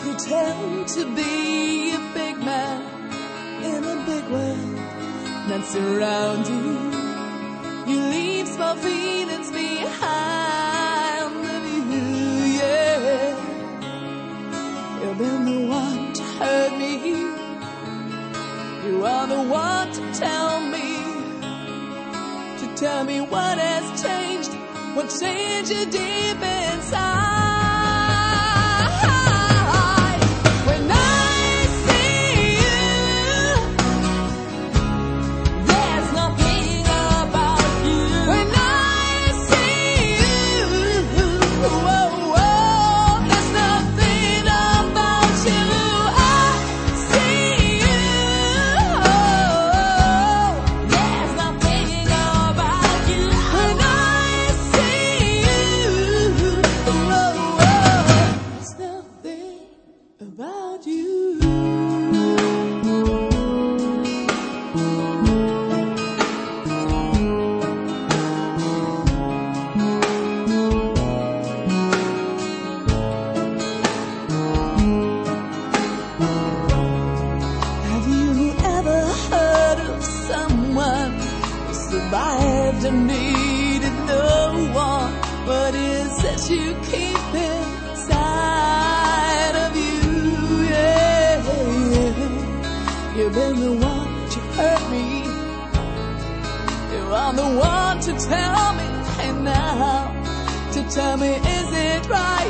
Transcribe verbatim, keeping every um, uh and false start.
pretend to be a big man in a big world that surrounds you. You leave small feelings behind of you, yeah. You've been the one to hurt me. You are the one to tell me, to tell me what has changed, what changed you deep inside. About you. Have you ever heard of someone who survived and needed no one? What is it you keep inside of you? You've been the one to hurt me. You are the one to tell me, and now to tell me, is it right?